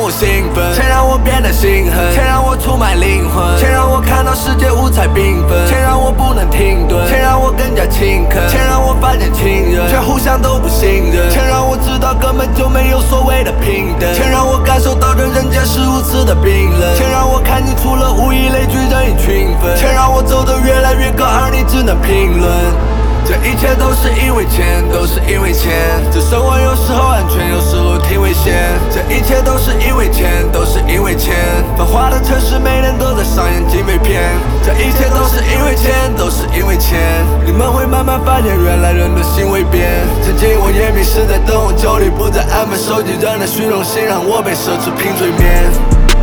我兴奋，钱让我变得心狠，钱让我出卖灵魂，钱让我看到世界五彩缤纷，钱让我不能停顿，钱让我更加勤恳，钱让我发现情人却互相都不信任，钱让我知道根本就没有所谓的平等，钱让我感受到这人间是如此的冰冷，钱让我看清楚了物以类聚，人以群分，钱让我走得越来越高，而你只能评论。这一切都是因为钱，都是因为钱。这生活有时候安全，有时候挺危险。这一切都是因为钱，都是因为钱。繁华的城市每年都在上演警匪片。这一切都是因为钱，都是因为钱。你们会慢慢发现，原来人的心会变。曾经我也迷失在灯红酒绿，不再安分守己，人的虚荣心让我被奢侈品催眠。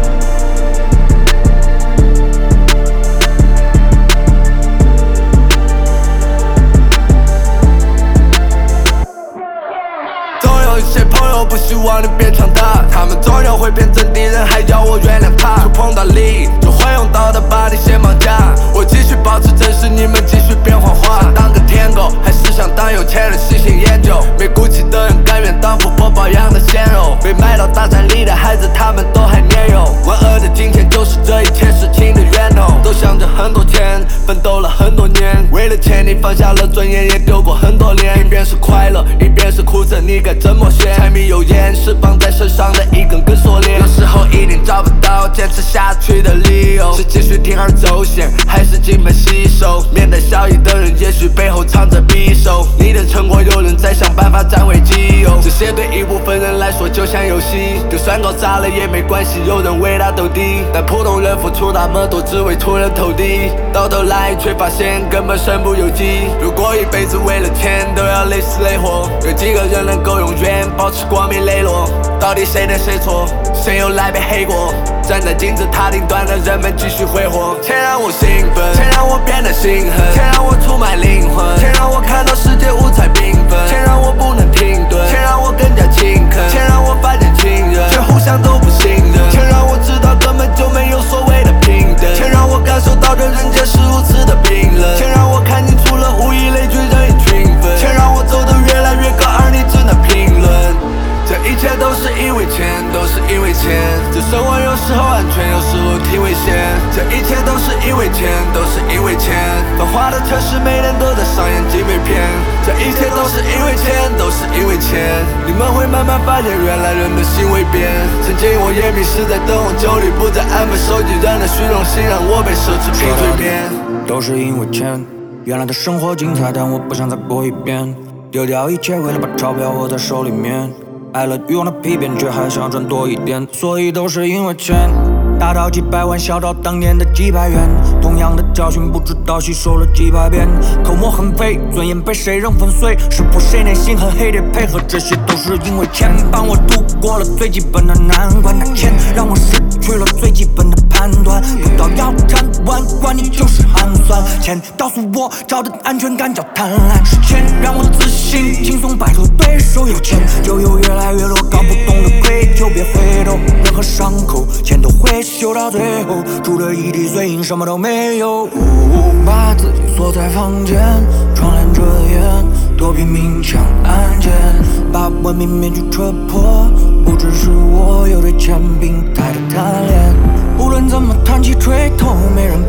有些朋友不希望你变强大，他们终究会变成敌人，还要我原谅他。触碰到利，就会用刀的把你先绑架。我继续保持真实，你们继续变幻化。想当个舔狗，还是想当有钱人？细心研究，没骨气的人甘愿当富婆包养的鲜肉。被卖到大山里的孩子，他们都还年幼。万恶的金钱就是这一切事情的源头。都想着很多钱，奋斗了很多年，为了钱你放下了尊严，也丢过很多脸。一边是快乐，一边是苦涩，你该怎么选？柴米油盐是绑在身上的一根根锁链，有时候一定找不到坚持下去的理由，是继续铤而走险，还是金盆洗手？面带笑意的人，也许背后藏着匕首。你的成果，有人在想办法占为己有，这些对一部分人来说就像游戏，就算搞砸了也没关系，有人为他斗地。但普通人付出那么多，只为出人头地，到头来却发现根本身不由己。如果一辈子为了钱都要累死累活，有几个人能够永远保持光明磊落？到底谁对谁错？谁又来背黑锅？站在金字塔顶端的人们继续挥霍。钱让我兴奋，钱让我变得心狠，钱让我出卖灵魂，钱让我看到世界五彩缤纷，钱让我不能停顿，钱让我更加勤恳，钱让我发现情人却互相都不信任，钱让我知道根本就没有所谓的平等，钱让我感受到这人间是如此的冰冷，钱让我看清楚了物以类聚，人以群分，钱让我走得越来越高，而你只能评论。这一切都是因为钱，都是因为钱。这生活有时候安全，有时候挺危险。这一切都是因为钱，都是因为钱。繁华的城市每年都在上演警匪片。这一切都是因为钱，都是因为钱。你们会慢慢发现，原来人的心会变。曾经我也迷失在灯红酒绿，不再安分守己，人的虚荣心让我被奢侈品催眠。 都是因为钱，原来的生活精彩，但我不想再过一遍。丢掉一切，为了把钞票握在手里面。挨了欲望的批评，却还想赚多一点，所以都是因为钱。大到几百万，小到当年的几百元，同样的教训不知道吸收了几百遍。口沫横飞，尊严被谁人粉碎，识破谁内心和黑夜配合，这些都是因为钱。帮我度过了最基本的难关，那钱让我失去了最基本的判断。不到要贪玩，管你就是寒酸。钱告诉我找的安全感叫贪婪，是钱让我自信，轻松摆脱对手。有钱就有越来越多搞不懂的愧疚，别回头，任何伤口钱都会修到最后，住了一地碎银，什么都没有。把自己锁在房间，窗帘遮掩，躲避明枪暗箭，把文明面具戳破。不只是我有对钱病态的贪恋，无论怎么叹气垂头，没人